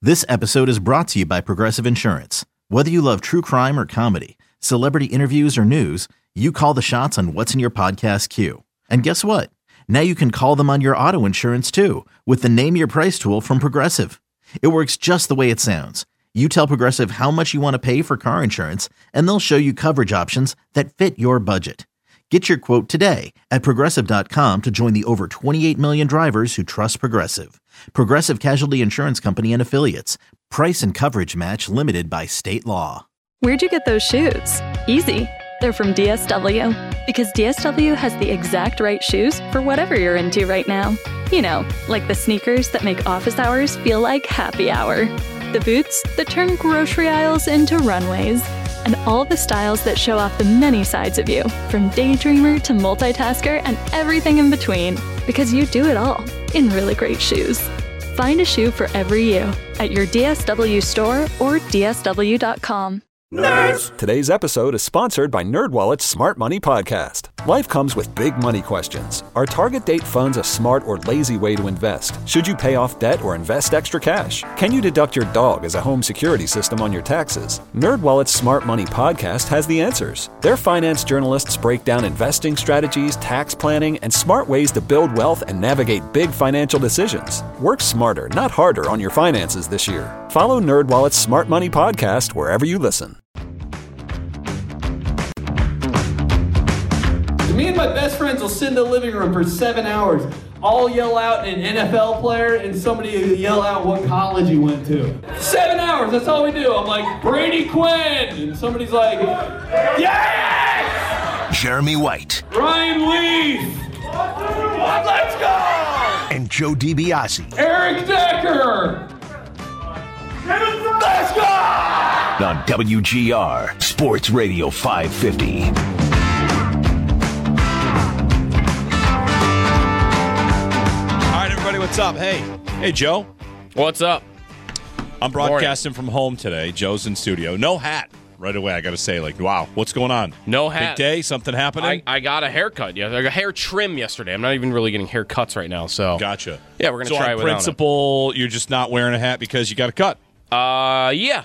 This episode is brought to you by Progressive Insurance. Whether you love true crime or comedy, celebrity interviews or news, you call the shots on what's in your podcast queue. And guess what? Now you can call them on your auto insurance too with the Name Your Price tool from Progressive. It works just the way it sounds. You tell Progressive how much you want to pay for car insurance, and they'll show you coverage options that fit your budget. Get your quote today at Progressive.com to join the over 28 million drivers who trust Progressive. Progressive Casualty Insurance Company and Affiliates. Price and coverage match limited by state law. Where'd you get those shoes? Easy. They're from DSW. Because DSW has the exact right shoes for whatever you're into right now. You know, like the sneakers that make office hours feel like happy hour. The boots that turn grocery aisles into runways. And all the styles that show off the many sides of you, from daydreamer to multitasker and everything in between. Because you do it all in really great shoes. Find a shoe for every you at your DSW store or DSW.com. Nerds! Today's episode is sponsored by NerdWallet's Smart Money Podcast. Life comes with big money questions. Are target date funds a smart or lazy way to invest? Should you pay off debt or invest extra cash? Can you deduct your dog as a home security system on your taxes? NerdWallet's Smart Money Podcast has the answers. Their finance journalists break down investing strategies, tax planning, and smart ways to build wealth and navigate big financial decisions. Work smarter, not harder on your finances this year. Follow NerdWallet's Smart Money Podcast wherever you listen. Me and my best friends will sit in the living room for 7 hours. I'll yell out an NFL player and somebody will yell out what college he went to. 7 hours, that's all we do. I'm like, Brady Quinn! And somebody's like, yes! Jeremy White. Ryan Leaf! Let's go! And Joe DiBiase. Eric Decker! Let's go! On WGR, Sports Radio 550. What's up? Hey, Joe. What's up? I'm broadcasting from home today. Joe's in studio. No hat. Right away, I got to say, wow, what's going on? No hat. Big day? Something happening? I got a haircut. Yeah, like a hair trim yesterday. I'm not even really getting haircuts right now. So gotcha. Yeah, we're gonna try it without it. So on principle, you're just not wearing a hat because you got a cut. Yeah.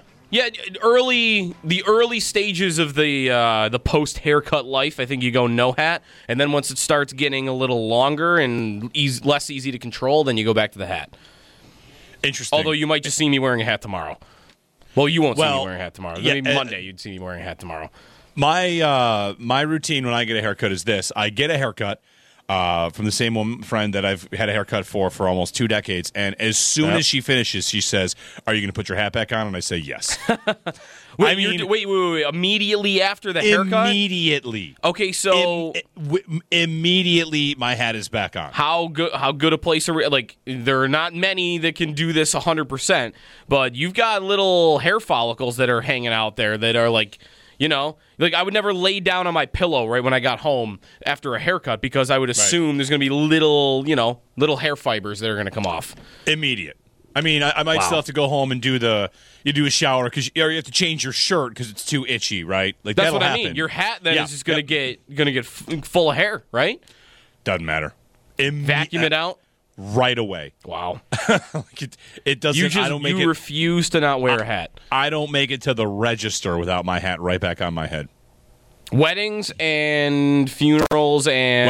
The early stages of the post haircut life, I think you go no hat, and then once it starts getting a little longer and less easy to control, then you go back to the hat. Interesting. Although you might just see me wearing a hat tomorrow. Well, you won't see me wearing a hat tomorrow. Maybe Monday you'd see me wearing a hat tomorrow. My routine when I get a haircut is this: I get a haircut from the same friend that I've had a haircut for almost 2 decades, and as soon as she finishes, she says, "Are you going to put your hat back on?" And I say, "Yes." Wait, immediately after the haircut? Immediately. Okay, so immediately my hat is back on. How good a place are there are not many that can do this 100%, but you've got little hair follicles that are hanging out there that are I would never lay down on my pillow right when I got home after a haircut because I would assume there's going to be little hair fibers that are going to come off. Immediate. I mean, I might still have to go home and do a shower because you have to change your shirt because it's too itchy, right? That's what I mean. Your hat then is just going to get full of hair, right? Doesn't matter. Vacuum it out right away. Wow. It doesn't. You refuse to not wear a hat. I don't make it to the register without my hat right back on my head. Weddings and funerals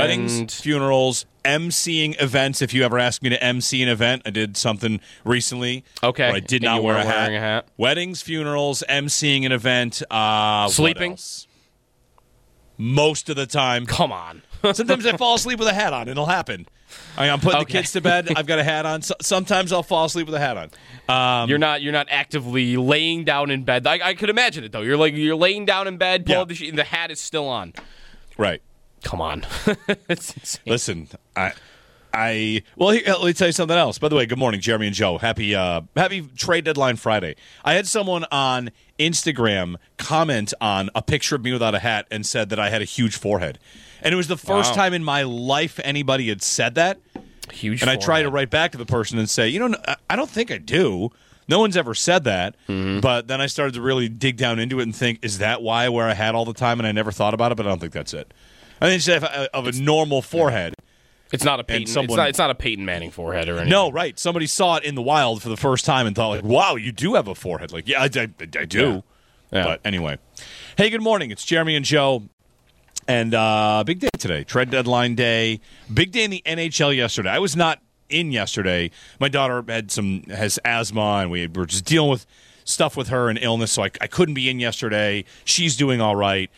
emceeing events. If you ever ask me to MC an event, I did something recently. Okay. Where I did not wear a hat. Weddings, funerals, emceeing an event. Sleeping? Most of the time. Come on. Sometimes I fall asleep with a hat on. It'll happen. I'm putting the kids to bed. I've got a hat on. Sometimes I'll fall asleep with a hat on. You're not actively laying down in bed. I could imagine it though. You're laying down in bed, pull up the sheet, and the hat is still on. Right. Come on. Listen, let me tell you something else. By the way, good morning, Jeremy and Joe. Happy trade deadline Friday. I had someone on Instagram comment on a picture of me without a hat and said that I had a huge forehead. And it was the first time in my life anybody had said that. Huge And forehead. I tried to write back to the person and say, I don't think I do. No one's ever said that. Mm-hmm. But then I started to really dig down into it and think, is that why I wear a hat all the time? And I never thought about it, but I don't think that's it. I think of a normal forehead. It's not a Peyton. It's not a Peyton Manning forehead or anything. No, right. Somebody saw it in the wild for the first time and thought, like, wow, you do have a forehead. Like, yeah, I do. Yeah. But anyway. Hey, good morning. It's Jeremy and Joe. And big day today. Trade deadline day. Big day in the NHL yesterday. I was not in yesterday. My daughter has asthma, and we were just dealing with stuff with her and illness, so I couldn't be in yesterday. She's doing all right.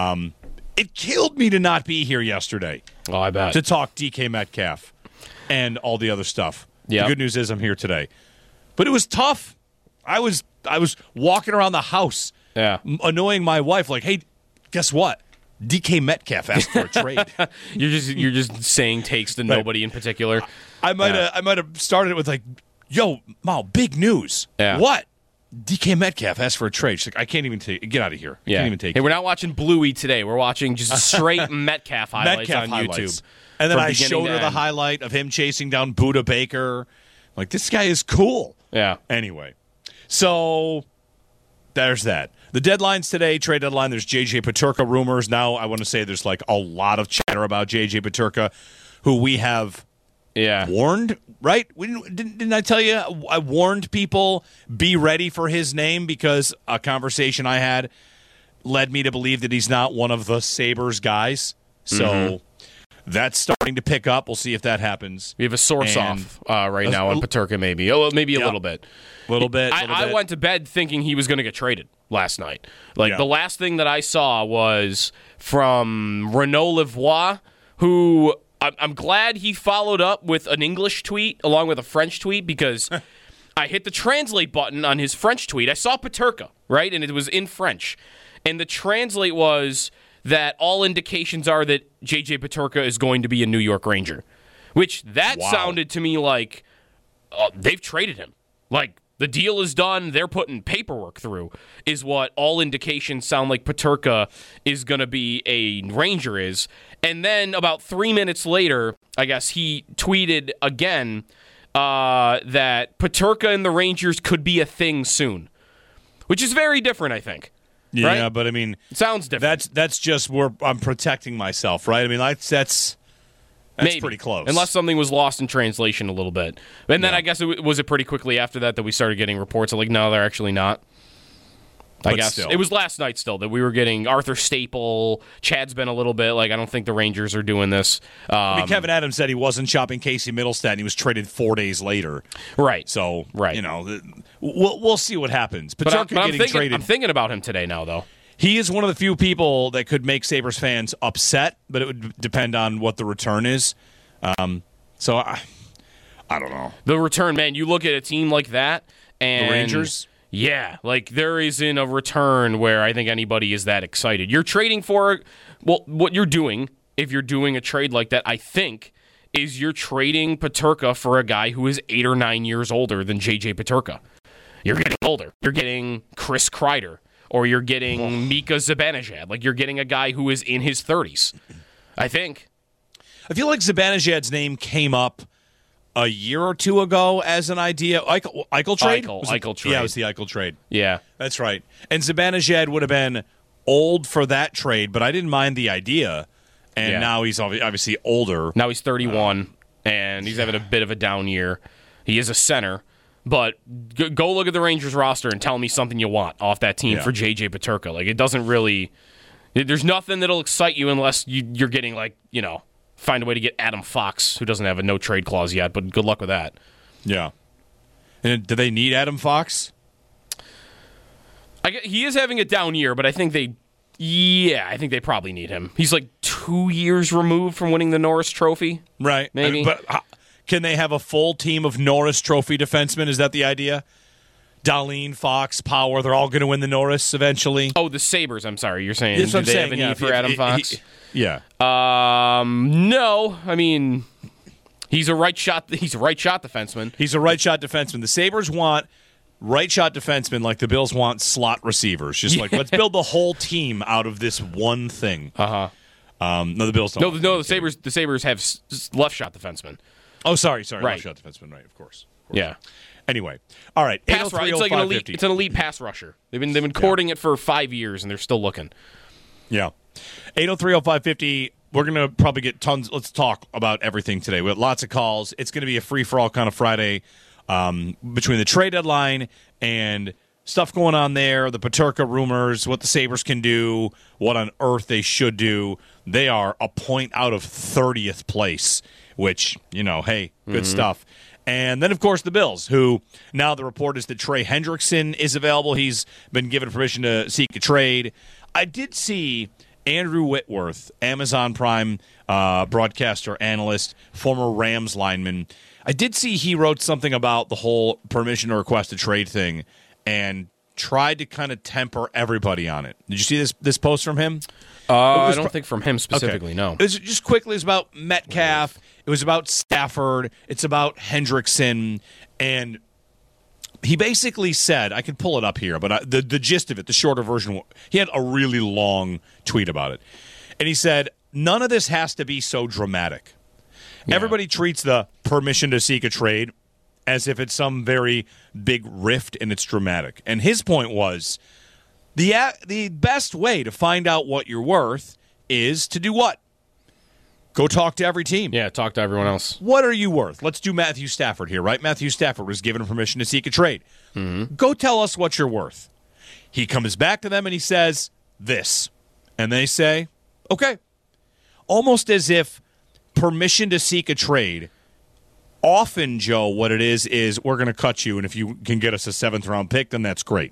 It killed me to not be here yesterday. Oh, I bet. To talk DK Metcalf and all the other stuff. Yep. The good news is I'm here today. But it was tough. I was walking around the house annoying my wife like, hey, guess what? DK Metcalf asked for a trade. You're just saying takes to nobody in particular. I might have started it with like, yo, Mal, big news. Yeah. What? DK Metcalf asked for a trade. She's like, I can't even get out of here. I can't even take it. Hey, we're not watching Bluey today. We're watching just straight Metcalf highlights on YouTube. And then I showed her the highlight of him chasing down Budda Baker. Like, this guy is cool. Yeah. Anyway, so there's that. The deadline's today, trade deadline. There's J.J. Peterka rumors. Now I want to say there's like a lot of chatter about J.J. Peterka, who we have warned, right? Didn't I tell you? I warned people, be ready for his name, because a conversation I had led me to believe that he's not one of the Sabres guys. So that's starting to pick up. We'll see if that happens. We have a source off right now on Peterka, maybe. A little bit. I went to bed thinking he was going to get traded last night. The last thing that I saw was from Renaud Lavoie, who I'm glad he followed up with an English tweet along with a French tweet, because I hit the translate button on his French tweet. I saw Peterka, right? And it was in French. And the translate was that all indications are that J.J. Peterka is going to be a New York Ranger, which sounded to me like they've traded him. Like, the deal is done. They're putting paperwork through, is what all indications sound like Peterka is going to be a Ranger is. And then about 3 minutes later, I guess he tweeted again that Peterka and the Rangers could be a thing soon, which is very different, I think. Yeah, right? but I mean, it sounds different. That's just where I'm protecting myself, right? I mean, that's Maybe. pretty close. Unless something was lost in translation a little bit. And then I guess it was pretty quickly after that we started getting reports of like, no, they're actually not. I guess still. It was last night still that we were getting Arthur Staple. Chad's been a little bit like, I don't think the Rangers are doing this. I mean, Kevin Adams said he wasn't shopping Casey Middlestat, and he was traded 4 days later. Right. So, we'll see what happens. But I'm thinking about him today now, though. He is one of the few people that could make Sabres fans upset, but it would depend on what the return is. So, I don't know. The return, man, you look at a team like that, and the Rangers? Yeah, like there isn't a return where I think anybody is that excited. You're trading for, what you're doing, if you're doing a trade like that, I think, is you're trading Peterka for a guy who is 8 or 9 years older than J.J. Peterka. You're getting older. You're getting Chris Kreider, or you're getting Mika Zibanejad. Like, you're getting a guy who is in his 30s, I think. I feel like Zibanejad's name came up a year or two ago as an idea. Eichel trade? Eichel trade. Yeah, it was the Eichel trade. Yeah. That's right. And Zibanejad would have been old for that trade, but I didn't mind the idea. And now he's obviously older. Now he's 31, and he's having a bit of a down year. He is a center. But go look at the Rangers roster and tell me something you want off that team for J.J. Peterka. Like, it doesn't really... There's nothing that'll excite you unless you're getting, like, find a way to get Adam Fox, who doesn't have a no-trade clause yet, but good luck with that. Yeah. And do they need Adam Fox? He is having a down year, but I think they probably need him. He's like 2 years removed from winning the Norris Trophy. Right. Maybe. But can they have a full team of Norris Trophy defensemen? Is that the idea? Dahlin, Fox, Power, they're all going to win the Norris eventually? Oh, the Sabres, I'm sorry. You're saying, do they have a need for Adam Fox? Yeah. No. I mean, he's a right shot defenseman. He's a right shot defenseman. The Sabres want right shot defensemen like the Bills want slot receivers. Just like, let's build the whole team out of this one thing. Uh-huh. No, the Bills don't. No, the Sabres have left shot defensemen. Oh, sorry. Right. Left shot defenseman, right, of course. Yeah. Anyway, all right. It's like it's an elite pass rusher. They've been courting it for 5 years, and they're still looking. Yeah. 8030550. we're going to probably get tons. Let's talk about everything today. We have lots of calls. It's going to be a free-for-all kind of Friday between the trade deadline and stuff going on there, the Peterka rumors, what the Sabres can do, what on earth they should do. They are a point out of 30th place, which, hey, good stuff. And then, of course, the Bills, who now the report is that Trey Hendrickson is available. He's been given permission to seek a trade. I did see Andrew Whitworth, Amazon Prime broadcaster, analyst, former Rams lineman. I did see he wrote something about the whole permission to request a trade thing and tried to kind of temper everybody on it. Did you see this post from him? I don't think from him specifically, no. It was just quickly, it was about Metcalf. It was about Stafford. It's about Hendrickson. And he basically said, I can pull it up here, but the gist of it, the shorter version, he had a really long tweet about it. And he said, none of this has to be so dramatic. Yeah. Everybody treats the permission to seek a trade as if it's some very big rift and it's dramatic. And his point was, the best way to find out what you're worth is to do what? Go talk to every team. Yeah, talk to everyone else. What are you worth? Let's do Matthew Stafford here, right? Matthew Stafford was given permission to seek a trade. Mm-hmm. Go tell us what you're worth. He comes back to them and he says this. And they say, okay. Almost as if permission to seek a trade, often, Joe, what it is we're going to cut you, and if you can get us a 7th-round pick, then that's great.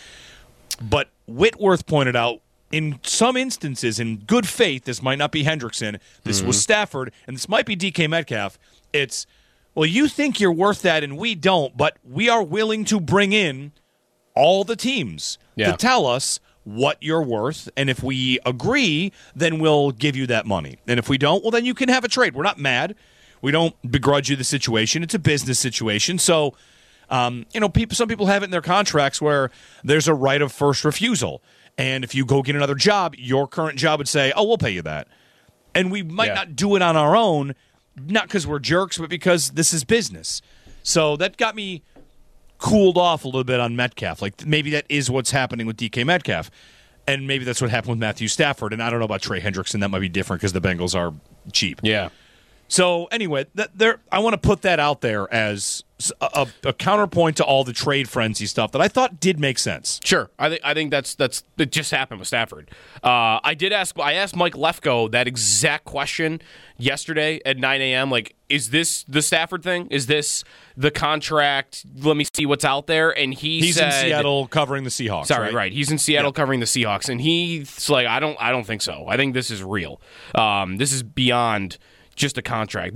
But Whitworth pointed out, in some instances, in good faith, this might not be Hendrickson, this was Stafford, and this might be DK Metcalf. It's, well, you think you're worth that and we don't, but we are willing to bring in all the teams to tell us what you're worth, and if we agree, then we'll give you that money. And if we don't, well, then you can have a trade. We're not mad. We don't begrudge you the situation. It's a business situation, so some people have it in their contracts where there's a right of first refusal. And if you go get another job, your current job would say, oh, we'll pay you that. And we might not do it on our own, not because we're jerks, but because this is business. So that got me cooled off a little bit on Metcalf. Like, maybe that is what's happening with DK Metcalf. And maybe that's what happened with Matthew Stafford. And I don't know about Trey Hendrickson. That might be different because the Bengals are cheap. Yeah. So anyway, I want to put that out there as a counterpoint to all the trade frenzy stuff that I thought did make sense. Sure, I think that's it. Just happened with Stafford. I asked Mike Lefko that exact question yesterday at 9 a.m. Like, is this the Stafford thing? Is this the contract? Let me see what's out there. And he's in Seattle covering the Seahawks. Sorry, right. He's in Seattle covering the Seahawks, and he's like, I don't think so. I think this is real. This is beyond just a contract.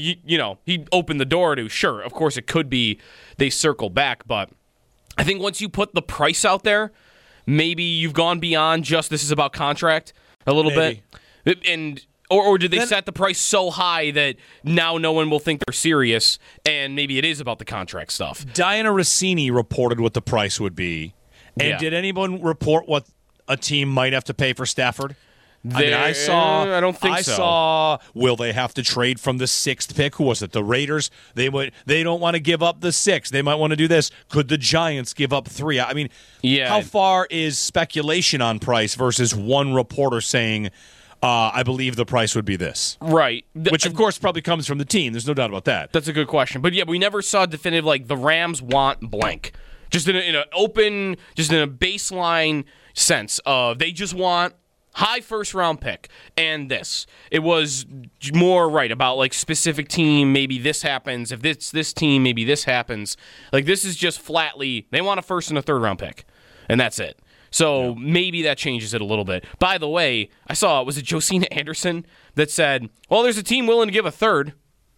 He opened the door to, sure, of course it could be they circle back, but I think once you put the price out there, maybe you've gone beyond just this is about contract a little bit. And or did they set the price so high that now no one will think they're serious and maybe it is about the contract stuff? Diana Rossini reported what the price would be. And did anyone report what a team might have to pay for Stafford? I don't think so. I saw, will they have to trade from the 6th pick? Who was it? The Raiders? They don't want to give up the 6th. They might want to do this. Could the Giants give up 3? I mean, how far is speculation on price versus one reporter saying, I believe the price would be this? Right. Which, of course, probably comes from the team. There's no doubt about that. That's a good question. But, we never saw definitive, like, the Rams want blank. Just in an open, just in a baseline sense of they just want high first-round pick, and this. It was more about, like, specific team, maybe this happens. If it's this team, maybe this happens. Like, this is just flatly, they want a first and a third-round pick, and that's it. So maybe that changes it a little bit. By the way, I saw, was it Josina Anderson that said, well, there's a team willing to give a third,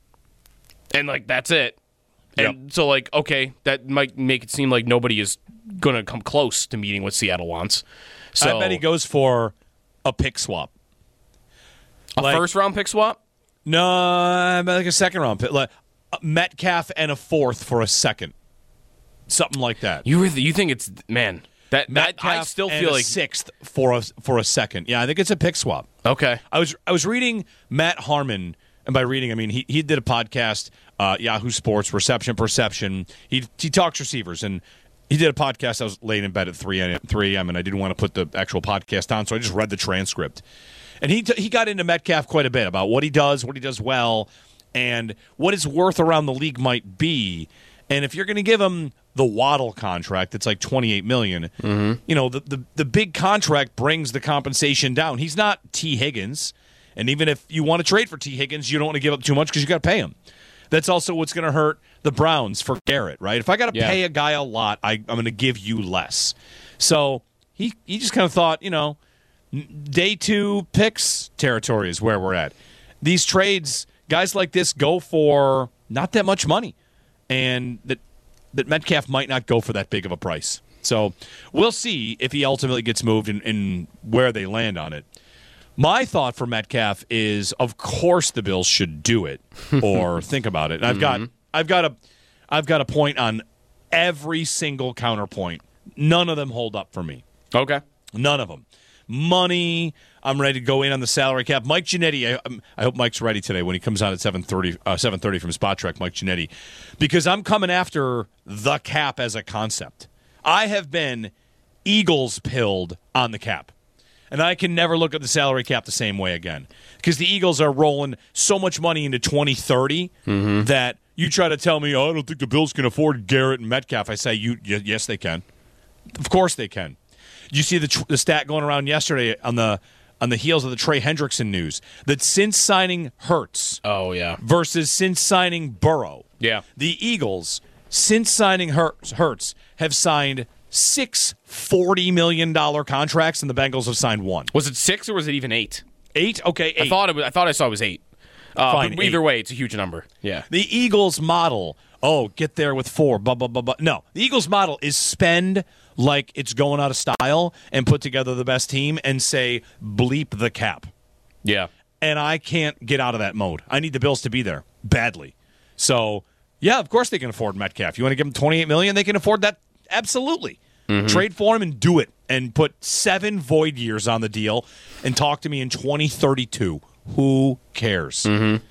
and, like, that's it. And so, like, okay, that might make it seem like nobody is going to come close to meeting what Seattle wants. So I bet he goes for a pick swap. A first-round pick swap? No, like a 2nd-round pick. Like Metcalf and a 4th for a 2nd. Something like that. You think it's, man, that I still feel like 6th for a 2nd. Yeah, I think it's a pick swap. Okay. I was reading Matt Harmon, and by reading I mean he did a podcast, Yahoo Sports, Reception Perception. He talks receivers, and he did a podcast. I was laying in bed at 3 a.m., and I didn't want to put the actual podcast on, so I just read the transcript. And he got into Metcalf quite a bit about what he does well, and what his worth around the league might be. And if you're going to give him the Waddle contract, it's like $28 million. You know, the big contract brings the compensation down. He's not T. Higgins, and even if you want to trade for T. Higgins, you don't want to give up too much because you got to pay him. That's also what's going to hurt the Browns for Garrett, right? If I got to pay a guy a lot, I'm going to give you less. So he just kind of thought, you know, day 2 picks territory is where we're at. These trades, guys like this go for not that much money, and that Metcalf might not go for that big of a price. So we'll see if he ultimately gets moved and where they land on it. My thought for Metcalf is, of course, the Bills should do it or think about it. And I've got a point on every single counterpoint. None of them hold up for me. Okay, none of them. Money. I'm ready to go in on the salary cap. Mike Ginnetti. I hope Mike's ready today when he comes on at 7:30 from Spot Trek. Mike Ginnetti, because I'm coming after the cap as a concept. I have been Eagles pilled on the cap. And I can never look at the salary cap the same way again. Because the Eagles are rolling so much money into 2030 that you try to tell me, oh, I don't think the Bills can afford Garrett and Metcalf. I say, yes, they can. Of course they can. You see the stat going around yesterday on the heels of the Trey Hendrickson news that since signing Hurts versus since signing Burrow, the Eagles, since signing Hurts, have signed 6 $40 million contracts, and the Bengals have signed 1. Was it 6 or was it even 8? 8? Okay, 8. I thought I saw it was 8. Fine, but either 8. way, it's a huge number. Yeah. The Eagles model, get there with 4, blah, blah, blah, blah. No, the Eagles model is spend like it's going out of style and put together the best team and say, bleep the cap. Yeah. And I can't get out of that mode. I need the Bills to be there badly. So, yeah, of course they can afford Metcalf. You want to give them $28 million? They can afford that. Absolutely. Trade for him and do it. And put 7 void years on the deal and talk to me in 2032. Who cares?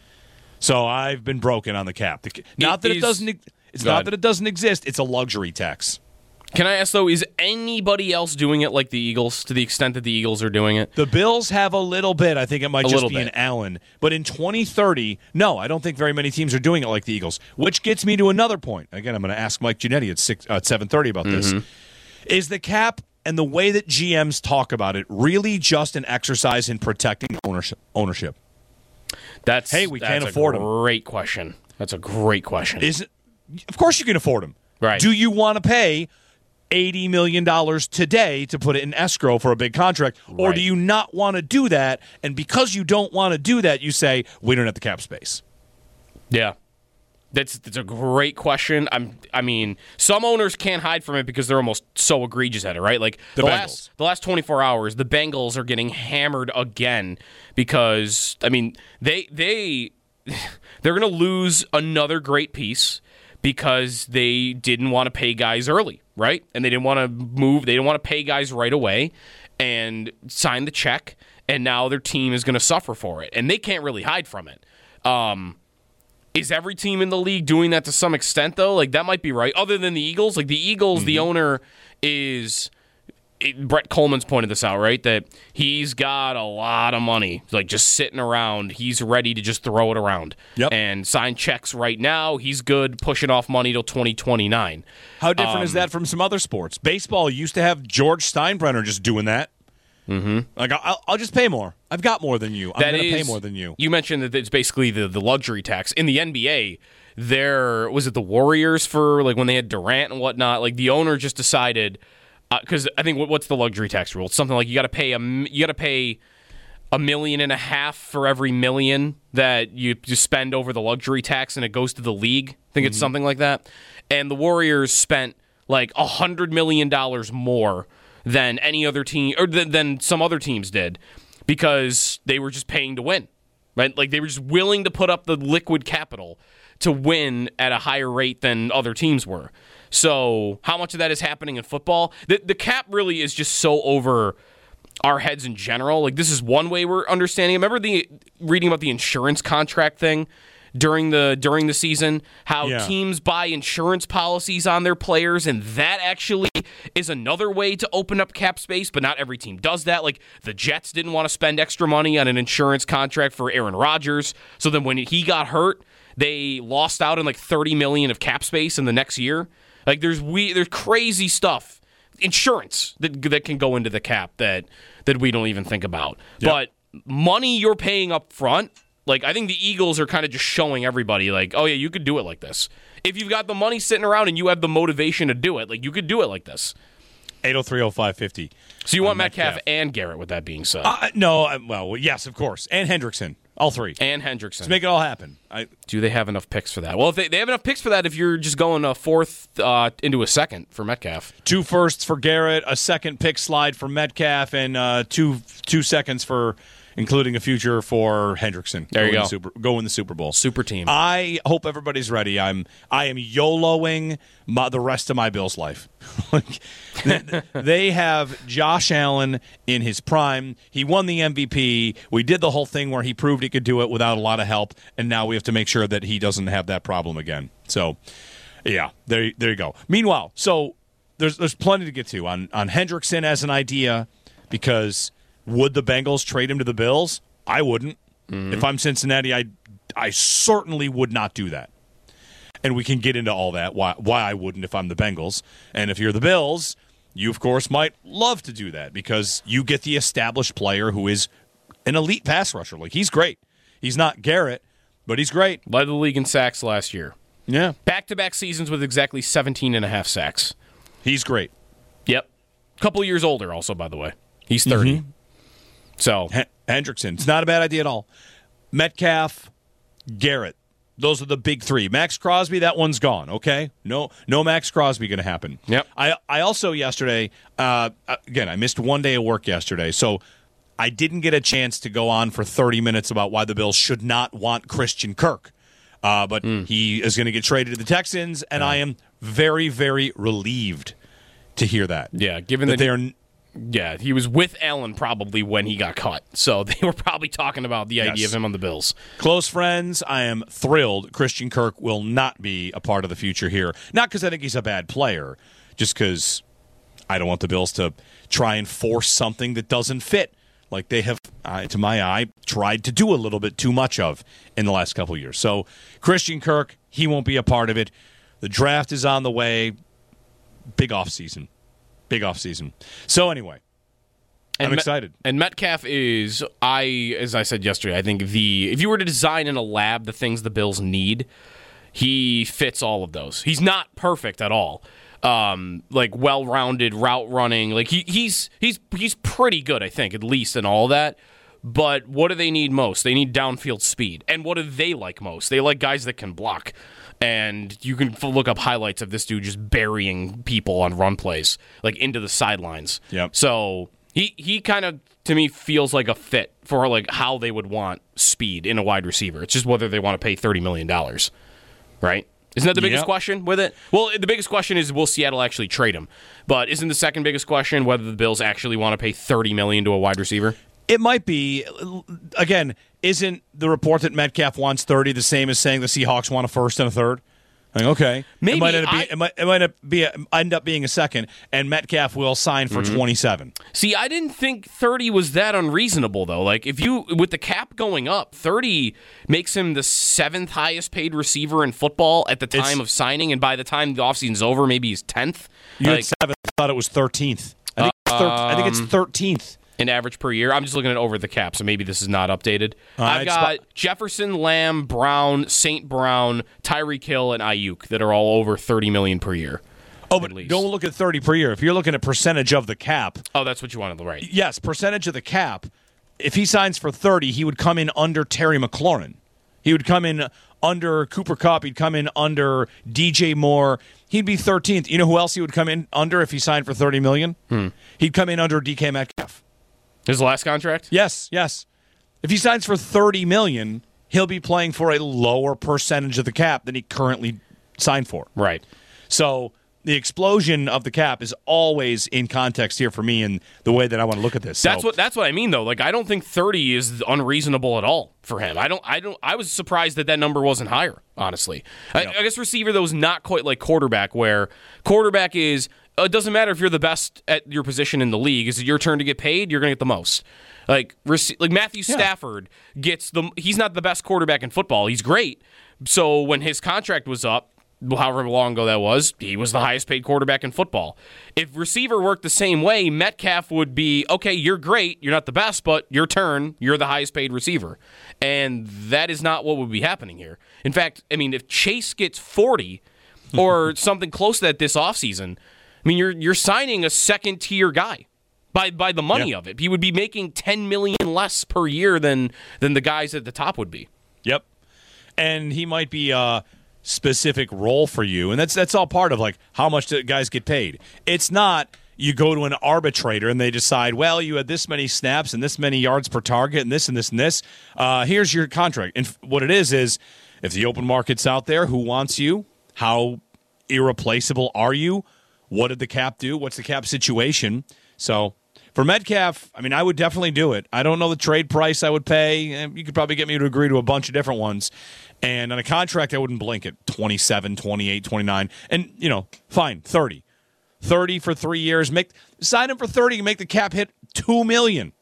So I've been broken on the cap. Not that it doesn't exist. It's a luxury tax. Can I ask, though, is anybody else doing it like the Eagles, to the extent that the Eagles are doing it? The Bills have a little bit. I think it might just be an Allen. But in 2030, no, I don't think very many teams are doing it like the Eagles, which gets me to another point. Again, I'm going to ask Mike Ginnetti at 7:30 about this. Is the cap and the way that GMs talk about it really just an exercise in protecting ownership? We can't afford them. Great question. That's a great question. Of course you can afford them. Right. Do you want to pay $80 million today to put it in escrow for a big contract, or do you not want to do that? And because you don't want to do that, you say, we don't have the cap space. Yeah. That's a great question. I mean, some owners can't hide from it because they're almost so egregious at it, right? Like the last 24 hours, the Bengals are getting hammered again because, I mean, they're going to lose another great piece because they didn't want to pay guys early, right? And they didn't want to move. They didn't want to pay guys right away and sign the check, and now their team is going to suffer for it. And they can't really hide from it. Is every team in the league doing that to some extent, though? Like, that might be right. Other than the Eagles. Like, the Eagles, the owner is... Brett Coleman's pointed this out, right? That he's got a lot of money, like, just sitting around. He's ready to just throw it around and sign checks right now. He's good, pushing off money till 2029. How different is that from some other sports? Baseball used to have George Steinbrenner just doing that. Like, I'll just pay more. I've got more than you. I'm going to pay more than you. You mentioned that it's basically the luxury tax. In the NBA, was it the Warriors for, like, when they had Durant and whatnot? Like, the owner just decided... Because I think what's the luxury tax rule? It's something like you got to pay $1.5 million for every million that you spend over the luxury tax, and it goes to the league. I think it's something like that. And the Warriors spent like $100 million more than any other team, or than some other teams did, because they were just paying to win, right? Like, they were just willing to put up the liquid capital to win at a higher rate than other teams were. So how much of that is happening in football? The cap really is just so over our heads in general. Like, this is one way we're understanding. Remember reading about the insurance contract thing during the season, how teams buy insurance policies on their players, and that actually is another way to open up cap space, but not every team does that. Like, the Jets didn't want to spend extra money on an insurance contract for Aaron Rodgers, so then when he got hurt, they lost out on like $30 million of cap space in the next year. Like, there's crazy stuff, insurance that can go into the cap that we don't even think about. Yep. But money you're paying up front, like, I think the Eagles are kind of just showing everybody, like, oh, yeah, you could do it like this. If you've got the money sitting around and you have the motivation to do it, like, you could do it like this. 803-0550. So you want Metcalf and Garrett, with that being said? No, well, yes, of course. And Hendrickson. All three. And Hendrickson. Let's make it all happen. Do they have enough picks for that? Well, if they have enough picks for that, if you're just going a fourth into a second for Metcalf. 2 firsts for Garrett, a second pick slide for Metcalf, and two seconds for including a future for Hendrickson. There you go. Go win the Super Bowl. Super team. I hope everybody's ready. I am YOLOing the rest of my Bills' life. They have Josh Allen in his prime. He won the MVP. We did the whole thing where he proved he could do it without a lot of help, and now we have to make sure that he doesn't have that problem again. So, yeah, there you go. Meanwhile, so there's plenty to get to on Hendrickson as an idea, because would the Bengals trade him to the Bills? I wouldn't. Mm-hmm. If I'm Cincinnati, I certainly would not do that. And we can get into all that, why I wouldn't if I'm the Bengals. And if you're the Bills, you, of course, might love to do that, because you get the established player who is an elite pass rusher. Like, he's great. He's not Garrett, but he's great. Led the league in sacks last year. Yeah. Back-to-back seasons with exactly 17.5 sacks. He's great. Yep. Couple years older also, by the way. He's 30. Mm-hmm. So Hendrickson, it's not a bad idea at all. Metcalf, Garrett, those are the big three. Max Crosby, that one's gone. Okay, no Max Crosby going to happen. Yep. I also yesterday, again, I missed one day of work yesterday, so I didn't get a chance to go on for 30 minutes about why the Bills should not want Christian Kirk. But he is going to get traded to the Texans, and I am very, very relieved to hear that. Yeah, given that they're. Yeah, he was with Allen probably when he got cut. So they were probably talking about the idea of him on the Bills. Close friends, I am thrilled Christian Kirk will not be a part of the future here. Not because I think he's a bad player, just because I don't want the Bills to try and force something that doesn't fit, like they have, to my eye, tried to do a little bit too much of in the last couple of years. So Christian Kirk, he won't be a part of it. The draft is on the way. Big offseason. So anyway, I'm excited. And Metcalf is, as I said yesterday, I think if you were to design in a lab the things the Bills need, he fits all of those. He's not perfect at all. Like well-rounded route running. Like he's pretty good, I think, at least in all that. But what do they need most? They need downfield speed. And what do they like most? They like guys that can block. And you can look up highlights of this dude just burying people on run plays, like into the sidelines. Yep. So he kind of, to me, feels like a fit for like how they would want speed in a wide receiver. It's just whether they want to pay $30 million, right? Isn't that the biggest question with it? Well, the biggest question is, will Seattle actually trade him? But isn't the second biggest question whether the Bills actually want to pay $30 million to a wide receiver? It might be. Again, isn't the report that Metcalf wants 30 the same as saying the Seahawks want a first and a third? Like, okay, maybe it might end up being a second, and Metcalf will sign for 27. See, I didn't think 30 was that unreasonable though. Like, if you with the cap going up, 30 makes him the 7th highest paid receiver in football at the time of signing, and by the time the offseason's over, maybe he's 10th. You had 7th. I thought it was 13th. I think it's 13th. In average per year. I'm just looking at over the cap, so maybe this is not updated. I've got Jefferson, Lamb, Brown, St. Brown, Tyreek Hill, and Ayuk that are all over $30 million per year. Oh, but don't look at 30 per year. If you're looking at percentage of the cap. Oh, that's what you wanted, right? Yes, percentage of the cap. If he signs for 30, he would come in under Terry McLaurin. He would come in under Cooper Kupp. He'd come in under DJ Moore. He'd be 13th. You know who else he would come in under if he signed for $30 million? He'd come in under DK Metcalf. His last contract? Yes. If he signs for $30 million, he'll be playing for a lower percentage of the cap than he currently signed for. Right. So, the explosion of the cap is always in context here for me and the way that I want to look at this. That's what I mean though. Like I don't think 30 is unreasonable at all for him. I was surprised that number wasn't higher, honestly. Yeah. I guess receiver though is not quite like quarterback, where quarterback is it doesn't matter if you're the best at your position in the league. Is it your turn to get paid? You're going to get the most. Like Matthew Stafford he's not the best quarterback in football. He's great. So when his contract was up, however long ago that was, he was the highest paid quarterback in football. If receiver worked the same way, Metcalf would be, okay, you're great, you're not the best, but your turn, you're the highest paid receiver. And that is not what would be happening here. In fact, I mean, if Chase gets 40 or something close to that this offseason, I mean, you're signing a second-tier guy by the money of it. He would be making $10 million less per year than the guys at the top would be. Yep. And he might be specific role for you, and that's all part of like how much do guys get paid. It's not you go to an arbitrator and they decide, well, you had this many snaps and this many yards per target and this and this and this. Here's your contract. And what it is if the open market's out there, who wants you? How irreplaceable are you? What did the cap do? What's the cap situation? So for Metcalf, I mean, I would definitely do it. I don't know the trade price I would pay. You could probably get me to agree to a bunch of different ones. And on a contract, I wouldn't blink at 27, 28, 29. And, fine, 30. 30 for 3 years. Sign him for 30 and make the cap hit $2 million.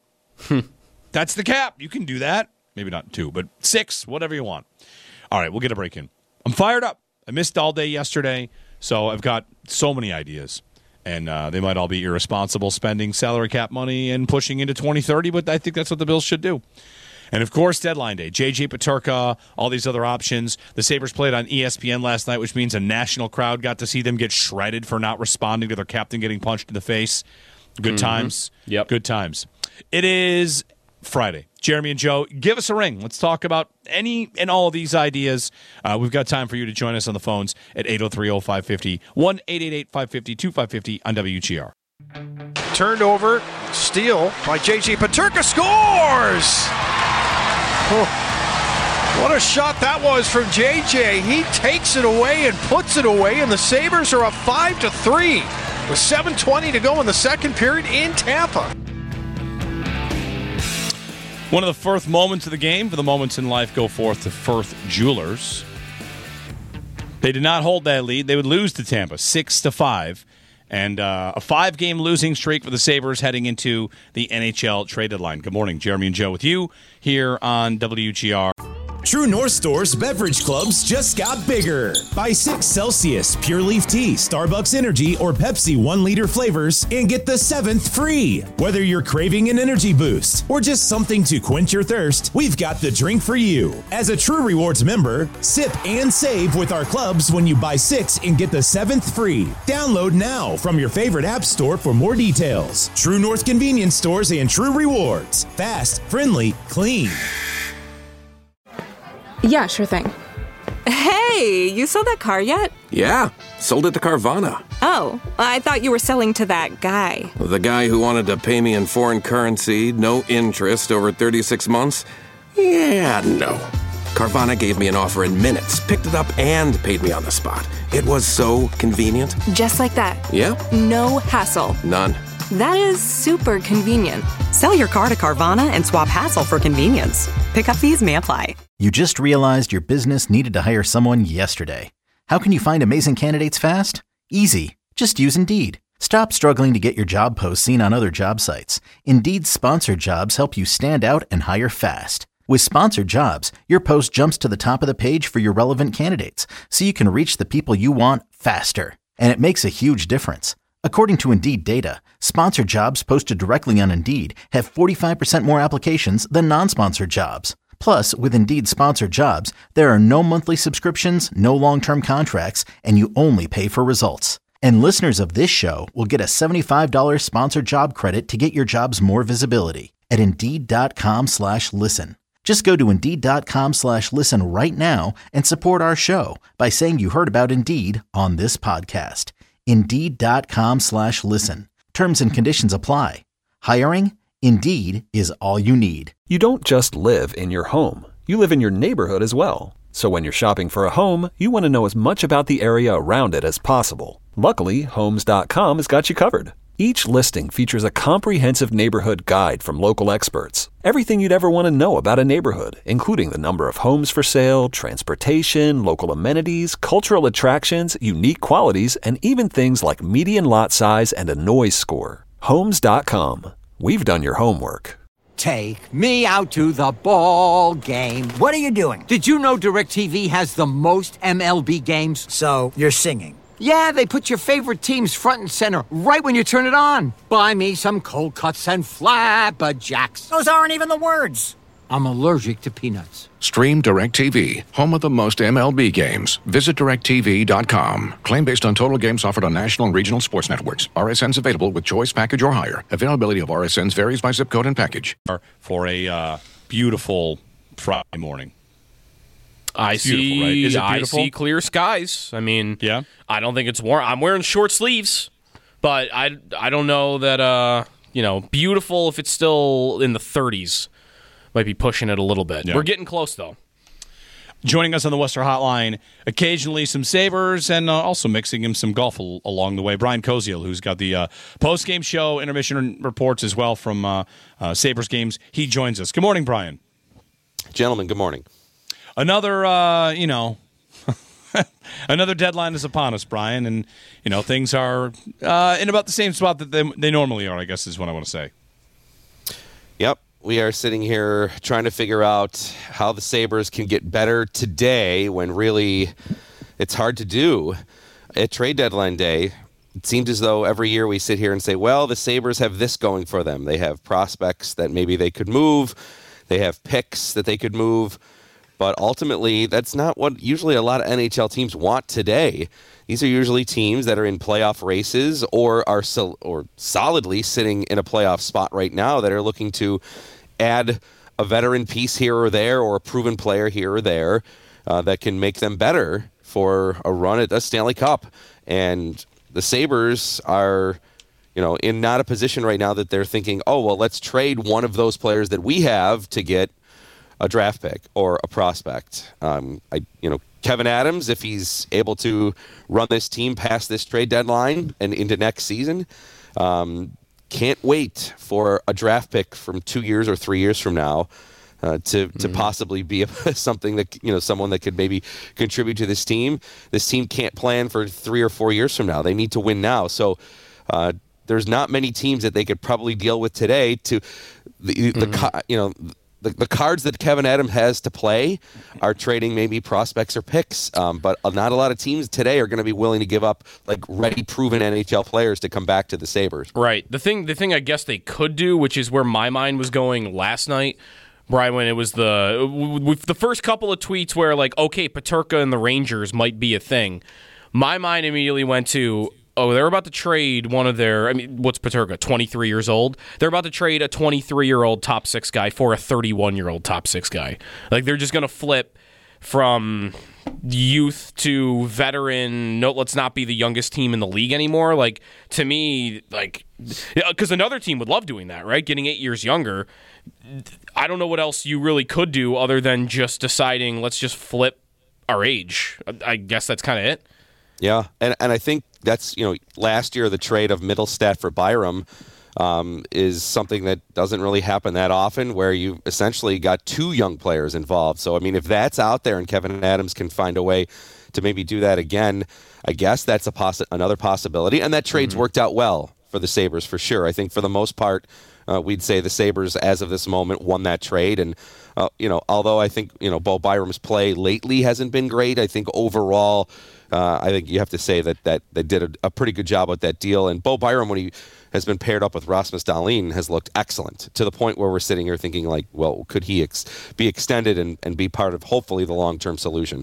That's the cap. You can do that. Maybe not 2, but 6, whatever you want. All right, we'll get a break in. I'm fired up. I missed all day yesterday, so I've got so many ideas. And they might all be irresponsible, spending salary cap money and pushing into 2030, but I think that's what the Bills should do. And, of course, deadline day. J.J. Peterka, all these other options. The Sabres played on ESPN last night, which means a national crowd got to see them get shredded for not responding to their captain getting punched in the face. Good times. Yep. Good times. It is Friday. Jeremy and Joe, give us a ring. Let's talk about any and all of these ideas. We've got time for you to join us on the phones at 803-0550, 1-888-550-2550 on WGR. Turned over, steal by J.J. Peterka, scores! Oh, what a shot that was from J.J. He takes it away and puts it away, and the Sabres are up 5-3 with 7:20 to go in the second period in Tampa. One of the first moments of the game, for the moments in life go forth to Firth Jewelers. They did not hold that lead. They would lose to Tampa 6-5. And a 5-game losing streak for the Sabres heading into the NHL trade deadline. Good morning, Jeremy and Joe with you here on WGR. True North Store's beverage clubs just got bigger. Buy 6 Celsius, Pure Leaf Tea, Starbucks Energy, or Pepsi 1-liter flavors and get the 7th free. Whether you're craving an energy boost or just something to quench your thirst, we've got the drink for you. As a True Rewards member, sip and save with our clubs when you buy 6 and get the 7th free. Download now from your favorite app store for more details. True North Convenience Stores and True Rewards. Fast, friendly, clean. Yeah, sure thing. Hey, you sold that car yet? Yeah, sold it to Carvana. Oh, I thought you were selling to that guy. The guy who wanted to pay me in foreign currency, no interest, over 36 months? Yeah, no. Carvana gave me an offer in minutes, picked it up, and paid me on the spot. It was so convenient. Just like that? Yeah. No hassle. None. That is super convenient. Sell your car to Carvana and swap hassle for convenience. Pickup fees may apply. You just realized your business needed to hire someone yesterday. How can you find amazing candidates fast? Easy. Just use Indeed. Stop struggling to get your job posts seen on other job sites. Indeed's sponsored jobs help you stand out and hire fast. With sponsored jobs, your post jumps to the top of the page for your relevant candidates, so you can reach the people you want faster. And it makes a huge difference. According to Indeed data, sponsored jobs posted directly on Indeed have 45% more applications than non-sponsored jobs. Plus, with Indeed sponsored jobs, there are no monthly subscriptions, no long-term contracts, and you only pay for results. And listeners of this show will get a $75 sponsored job credit to get your jobs more visibility at Indeed.com/listen. Just go to Indeed.com/listen right now and support our show by saying you heard about Indeed on this podcast. Indeed.com/listen. Terms and conditions apply. Hiring? Indeed is all you need. You don't just live in your home. You live in your neighborhood as well. So when you're shopping for a home, you want to know as much about the area around it as possible. Luckily, Homes.com has got you covered. Each listing features a comprehensive neighborhood guide from local experts. Everything you'd ever want to know about a neighborhood, including the number of homes for sale, transportation, local amenities, cultural attractions, unique qualities, and even things like median lot size and a noise score. Homes.com. We've done your homework. Take me out to the ball game. What are you doing? Did you know DirecTV has the most MLB games? So, you're singing. Yeah, they put your favorite teams front and center right when you turn it on. Buy me some cold cuts and flapjacks. Those aren't even the words. I'm allergic to peanuts. Stream DirecTV, home of the most MLB games. Visit DirecTV.com. Claim based on total games offered on national and regional sports networks. RSNs available with choice package or higher. Availability of RSNs varies by zip code and package. For a beautiful Friday morning. I see. Right? Is it I beautiful? see clear skies. I mean, yeah. I don't think it's warm. I'm wearing short sleeves, but I don't know that beautiful if it's still in the 30s. Might be pushing it a little bit. Yeah. We're getting close though. Joining us on the Western Hotline, occasionally some Sabres and also mixing in some golf along the way. Brian Koziel, who's got the post-game show, intermission reports as well from Sabres games. He joins us. Good morning, Brian. Gentlemen, good morning. Another, another deadline is upon us, Brian, and things are in about the same spot that they normally are, I guess is what I want to say. Yep, we are sitting here trying to figure out how the Sabres can get better today when really it's hard to do. At trade deadline day, it seems as though every year we sit here and say, well, the Sabres have this going for them. They have prospects that maybe they could move. They have picks that they could move. But ultimately, that's not what usually a lot of NHL teams want today. These are usually teams that are in playoff races or are solidly sitting in a playoff spot right now that are looking to add a veteran piece here or there or a proven player here or there that can make them better for a run at the Stanley Cup. And the Sabres are, in not a position right now that they're thinking, oh, well, let's trade one of those players that we have to get a draft pick or a prospect. Kevin Adams, if he's able to run this team past this trade deadline and into next season, can't wait for a draft pick from 2 years or 3 years from now to possibly be something that, someone that could maybe contribute to this team. This team can't plan for 3 or 4 years from now. They need to win now. So there's not many teams that they could probably deal with today to the cards that Kevin Adams has to play are trading maybe prospects or picks, but not a lot of teams today are going to be willing to give up ready, proven NHL players to come back to the Sabres. Right. The thing I guess they could do, which is where my mind was going last night, Brian, when it was the first couple of tweets where okay, Peterka and the Rangers might be a thing. My mind immediately went to, they're about to trade one of their, what's Peterka, 23 years old? They're about to trade a 23-year-old top six guy for a 31-year-old top six guy. They're just going to flip from youth to veteran. No, let's not be the youngest team in the league anymore. To me, because another team would love doing that, right? Getting 8 years younger. I don't know what else you really could do other than just deciding, let's just flip our age. I guess that's kind of it. Yeah, and I think that's, last year the trade of Mittelstadt for Byram is something that doesn't really happen that often, where you essentially got two young players involved. So, if that's out there and Kevin Adams can find a way to maybe do that again, I guess that's another possibility. And that trade's worked out well for the Sabres for sure. I think for the most part, we'd say the Sabres, as of this moment, won that trade. And, although I think, Bo Byram's play lately hasn't been great, I think overall, I think you have to say that they did a pretty good job with that deal. And Bo Byram, when he has been paired up with Rasmus Dahlin, has looked excellent to the point where we're sitting here thinking well, could he be extended and be part of hopefully the long-term solution?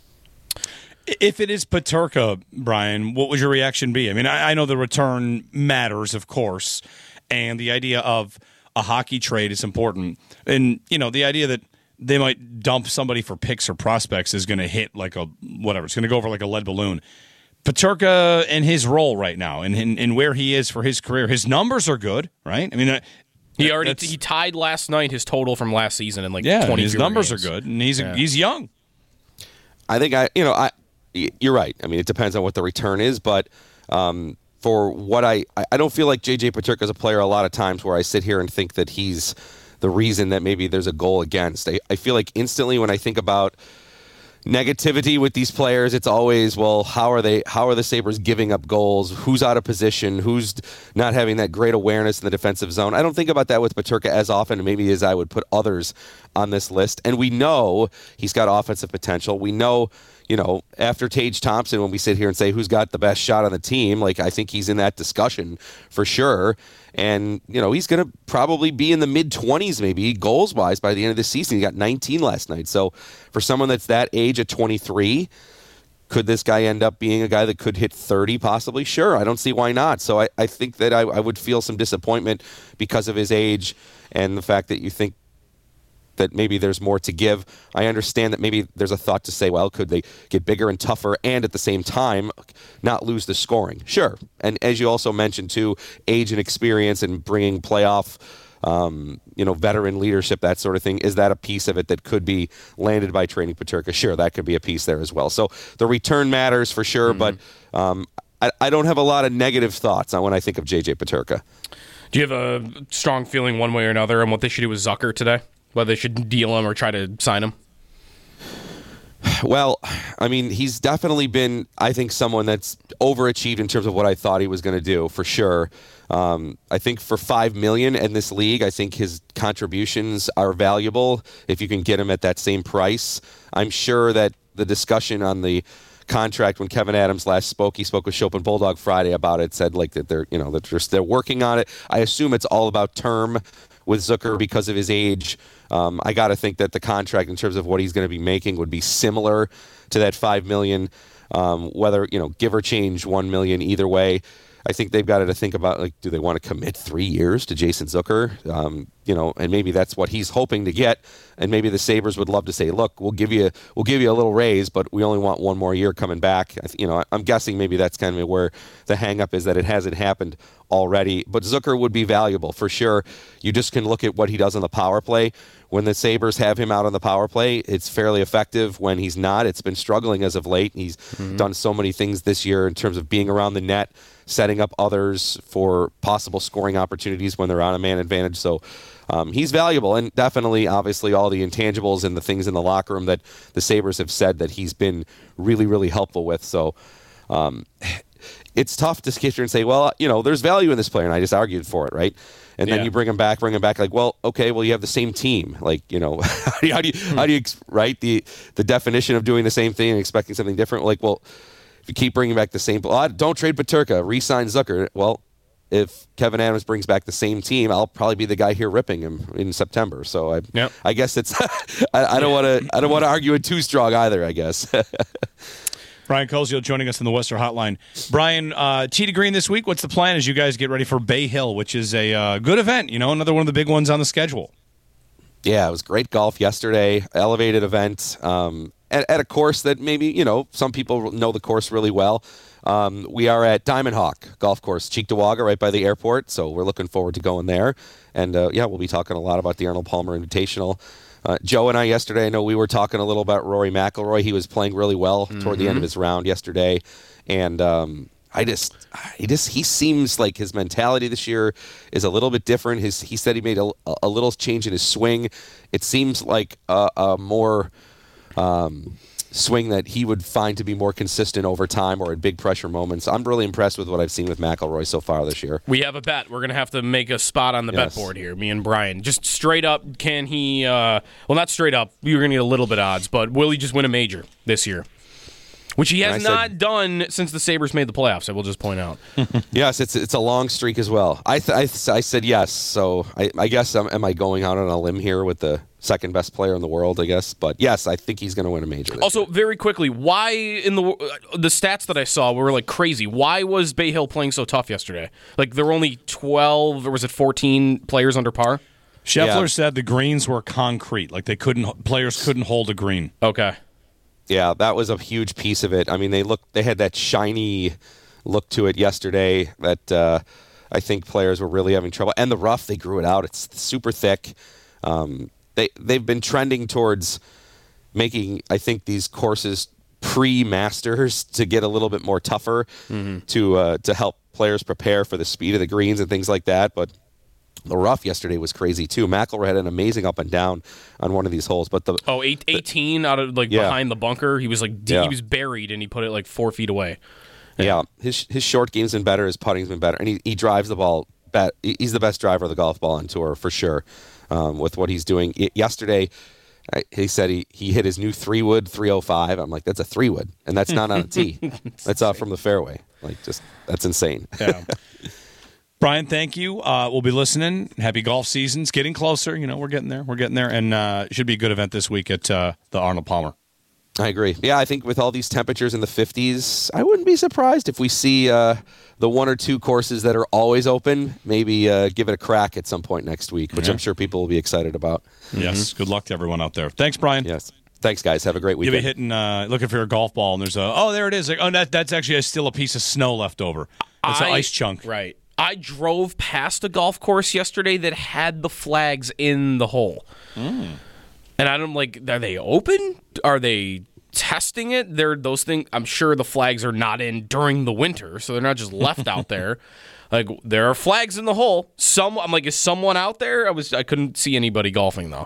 If it is Peterka, Brian, what would your reaction be? I know the return matters, of course, and the idea of a hockey trade is important. And, the idea that they might dump somebody for picks or prospects is going to hit it's going to go over like a lead balloon. Peterka and his role right now and where he is for his career, his numbers are good, right? He tied last night his total from last season in 20 his numbers are good, and he's young. you're right. I mean, it depends on what the return is, but for what I don't feel like J.J. Peterka is a player a lot of times where I sit here and think that he's the reason that maybe there's a goal against. I feel like instantly when I think about negativity with these players, it's always, well, how are the Sabres giving up goals? Who's out of position? Who's not having that great awareness in the defensive zone? I don't think about that with Peterka as often maybe as I would put others on this list. And we know he's got offensive potential. We know, after Tage Thompson, when we sit here and say who's got the best shot on the team, like I think he's in that discussion for sure. And, he's going to probably be in the mid-20s maybe goals-wise by the end of the season. He got 19 last night. So for someone that's that age at 23, could this guy end up being a guy that could hit 30 possibly? Sure. I don't see why not. So I think that I would feel some disappointment because of his age and the fact that you think that maybe there's more to give. I understand that maybe there's a thought to say, well, could they get bigger and tougher and at the same time not lose the scoring? Sure. And as you also mentioned, too, age and experience and bringing playoff, veteran leadership, that sort of thing. Is that a piece of it that could be landed by trading Peterka? Sure, that could be a piece there as well. So the return matters for sure, but I don't have a lot of negative thoughts on when I think of J.J. Peterka. Do you have a strong feeling one way or another on what they should do with Zucker today? Whether they should deal him or try to sign him? Well, I mean, he's definitely been, I think, someone that's overachieved in terms of what I thought he was going to do, for sure. I think for $5 million in this league, I think his contributions are valuable if you can get him at that same price. I'm sure that the discussion on the contract when Kevin Adams last spoke, he spoke with Chopin Bulldog Friday about it, said like that they're working on it. I assume it's all about term with Zucker because of his age. I got to think that the contract in terms of what he's going to be making would be similar to that $5 million, whether, give or change $1 million either way. I think they've got to think about, like, do they want to commit 3 years to Jason Zucker? And maybe that's what he's hoping to get. And maybe the Sabres would love to say, look, we'll give you a little raise, but we only want 1 more year coming back. I'm guessing maybe that's kind of where the hang-up is, that it hasn't happened already. But Zucker would be valuable for sure. You just can look at what he does on the power play. When the Sabres have him out on the power play, it's fairly effective. When he's not, it's been struggling as of late. He's done so many things this year in terms of being around the net, setting up others for possible scoring opportunities when they're on a man advantage. So he's valuable, and definitely, obviously, all the intangibles and the things in the locker room that the Sabres have said that he's been really, really helpful with. So it's tough to sit here and say, well, there's value in this player, and I just argued for it, right? And then you bring him back, like, well, okay, well, you have the same team. Like, how do you right? The definition of doing the same thing and expecting something different. Like, well, if you keep bringing back the same, don't trade Peterka, re-sign Zucker. Well, if Kevin Adams brings back the same team, I'll probably be the guy here ripping him in September. So I guess it's I don't want to argue it too strong either, I guess. Brian Koziol joining us on the Western Hotline. Brian, Tee to Green this week. What's the plan as you guys get ready for Bay Hill, which is a good event? Another one of the big ones on the schedule. Yeah, it was great golf yesterday. Elevated event at a course that maybe some people know the course really well. We are at Diamond Hawk Golf Course, Cheektowaga, right by the airport. So we're looking forward to going there. And we'll be talking a lot about the Arnold Palmer Invitational. Joe and I yesterday, I know we were talking a little about Rory McIlroy. He was playing really well toward the end of his round yesterday, and he seems like his mentality this year is a little bit different. He said he made a little change in his swing. It seems like a more swing that he would find to be more consistent over time or at big pressure moments. I'm really impressed with what I've seen with McIlroy so far this year. We have a bet. We're going to have to make a spot on the bet board here, me and Brian. Just straight up, can he, not straight up, you're going to need a little bit of odds, but will he just win a major this year? Which he has not done since the Sabres made the playoffs, I will just point out. Yes, it's a long streak as well. I said yes, so I guess am I going out on a limb here with the second best player in the world, I guess? But yes, I think he's going to win a major. Also, very quickly, why in the stats that I saw were like crazy. Why was Bay Hill playing so tough yesterday? Like there were only 12, or was it 14 players under par? Scheffler said the greens were concrete, like players couldn't hold a green. Okay. Yeah, that was a huge piece of it. I mean, they had that shiny look to it yesterday that I think players were really having trouble. And the rough, they grew it out. It's super thick. They've been trending towards making, I think, these courses pre-Masters to get a little bit more tougher to help players prepare for the speed of the greens and things like that. But the rough yesterday was crazy too. McIlroy had an amazing up and down on one of these holes, but 18 out of behind the bunker, he was he was buried and he put it 4 feet away. Yeah, his short game's been better, his putting's been better, and he drives the ball. He's the best driver of the golf ball on tour for sure. With what he's doing yesterday, he said he hit his new 3-wood 305. I'm like, that's a 3-wood, and that's not on a tee. That's off from the fairway. That's insane. Yeah. Brian, thank you. We'll be listening. Happy golf season's getting closer. We're getting there. And it should be a good event this week at the Arnold Palmer. I agree. Yeah, I think with all these temperatures in the 50s, I wouldn't be surprised if we see the 1 or 2 courses that are always open, maybe give it a crack at some point next week, which I'm sure people will be excited about. Yes. Good luck to everyone out there. Thanks, Brian. Yes. Thanks, guys. Have a great weekend. You'll be hitting, looking for your golf ball, and there's there it is. That's actually still a piece of snow left over. It's an ice chunk. Right. I drove past a golf course yesterday that had the flags in the hole. And I'm like, are they open? Are they testing it? Those things. I'm sure the flags are not in during the winter, so they're not just left out there. There are flags in the hole. I'm like, is someone out there? I couldn't see anybody golfing though.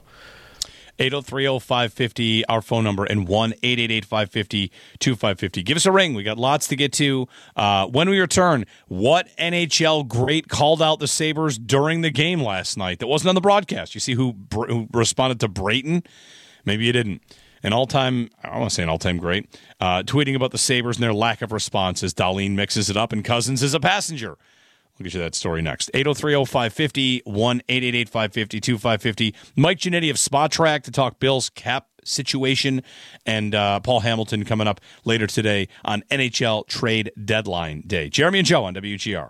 803-0550, our phone number, and 1-888-550-2550. Give us a ring. We got lots to get to. When we return, what NHL great called out the Sabres during the game last night that wasn't on the broadcast? You see who responded to Brayton? Maybe you didn't. I want to say an all-time great, tweeting about the Sabres and their lack of response as Dahlin mixes it up and Cousins is a passenger. We'll get you that story next. 803-0550, 1-888-550-2550. Mike Giannetti of Spot Track to talk Bills cap situation, and Paul Hamilton coming up later today on NHL Trade Deadline Day. Jeremy and Joe on WGR.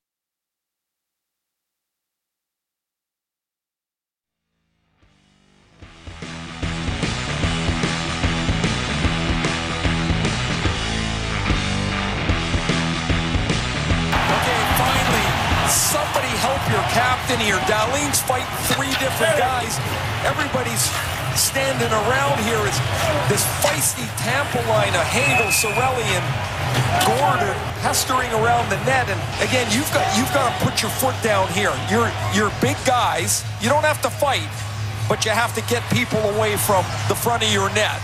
Somebody help your captain here. Dahlin's fighting 3 different guys. Everybody's standing around here. It's this feisty Tampa line of Hagel, Cirelli, and Gordon pestering around the net. And again, you've got to put your foot down here. You're big guys. You don't have to fight, but you have to get people away from the front of your net.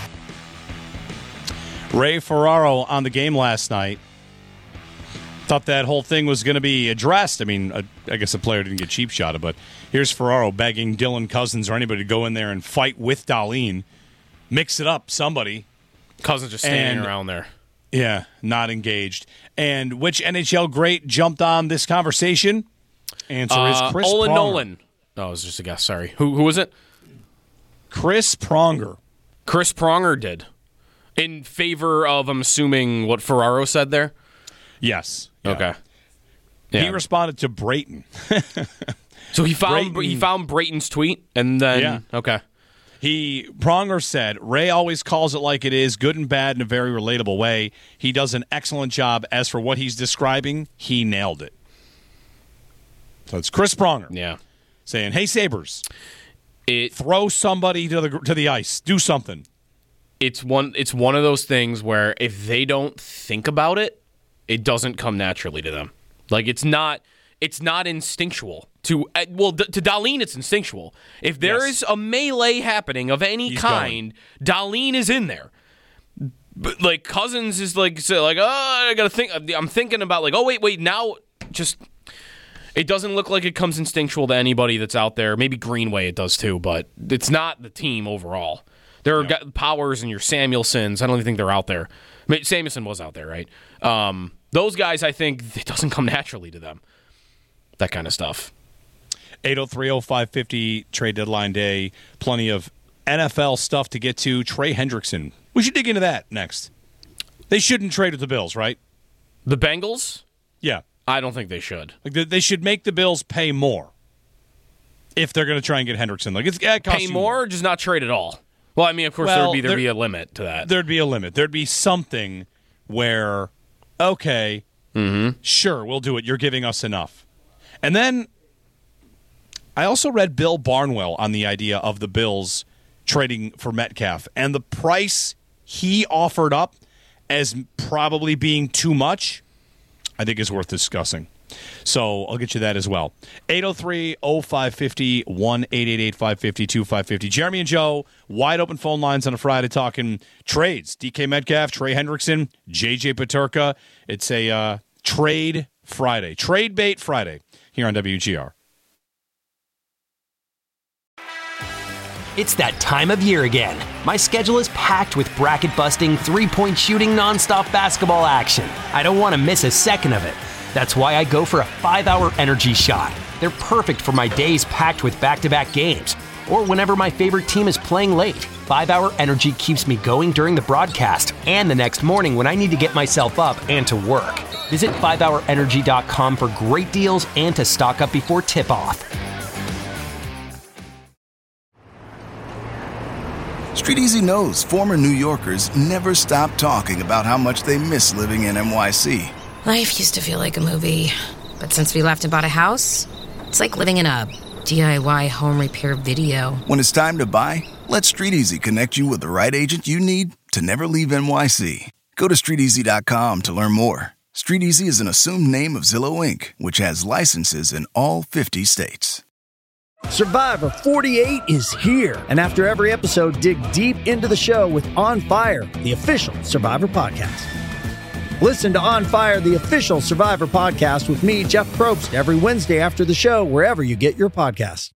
Ray Ferraro on the game last night. Thought that whole thing was going to be addressed. I mean, I guess the player didn't get cheap shotted, but here's Ferraro begging Dylan Cousins or anybody to go in there and fight with Dahlin. Mix it up, somebody. Cousins just standing around there. Yeah, not engaged. And which NHL great jumped on this conversation? Answer is Chris Olin Pronger. Nolan. No, it was just a guess. Sorry. Who was it? Chris Pronger. Chris Pronger did. In favor of, I'm assuming, what Ferraro said there? Yes. Yeah. Okay. Yeah. He responded to Brayton. So he found Brayton's tweet, and then okay. Pronger said, Ray always calls it like it is, good and bad in a very relatable way. He does an excellent job. As for what he's describing, he nailed it. So it's Chris Pronger. Yeah. Saying, hey, Sabres, throw somebody to the ice. Do something. It's one of those things where if they don't think about it, it doesn't come naturally to them. Like it's not instinctual to Dahlin. It's instinctual. If there is a melee happening of any kind, Dahlin is in there. But like Cousins is like I gotta think. I'm thinking about wait now. Just it doesn't look like it comes instinctual to anybody that's out there. Maybe Greenway it does too, but it's not the team overall. There are Powers and your Samuelsons. I don't even think they're out there. I mean, Samuelson was out there, right? Those guys, I think, it doesn't come naturally to them. That kind of stuff. 803-0550, trade deadline day. Plenty of NFL stuff to get to. Trey Hendrickson. We should dig into that next. They shouldn't trade with the Bills, right? The Bengals? Yeah. I don't think they should. They should make the Bills pay more if they're going to try and get Hendrickson. Pay more or just not trade at all? Well, I mean, of course, there'd be a limit to that. There'd be a limit. There'd be something where, okay, sure, we'll do it. You're giving us enough. And then I also read Bill Barnwell on the idea of the Bills trading for Metcalf. And the price he offered up as probably being too much, I think is worth discussing. So I'll get you that as well. 803-0550, 1-888-550-2550. Jeremy and Joe, wide open phone lines on a Friday talking trades. DK Metcalf, Trey Hendrickson, JJ Peterka. It's a trade Friday. Trade bait Friday here on WGR. It's that time of year again. My schedule is packed with bracket-busting, three-point shooting, nonstop basketball action. I don't want to miss a second of it. That's why I go for a 5-hour energy shot. They're perfect for my days packed with back-to-back games, or whenever my favorite team is playing late. 5-hour energy keeps me going during the broadcast and the next morning when I need to get myself up and to work. Visit 5hourenergy.com for great deals and to stock up before tip-off. Street Easy knows former New Yorkers never stop talking about how much they miss living in NYC. Life used to feel like a movie, but since we left and bought a house, it's like living in a DIY home repair video. When it's time to buy, let Street Easy connect you with the right agent you need to never leave NYC. Go to StreetEasy.com to learn more. Street Easy is an assumed name of Zillow Inc., which has licenses in all 50 states. Survivor 48 is here, and after every episode, dig deep into the show with On Fire, the official Survivor podcast. Listen to On Fire, the official Survivor podcast with me, Jeff Probst, every Wednesday after the show, wherever you get your podcasts.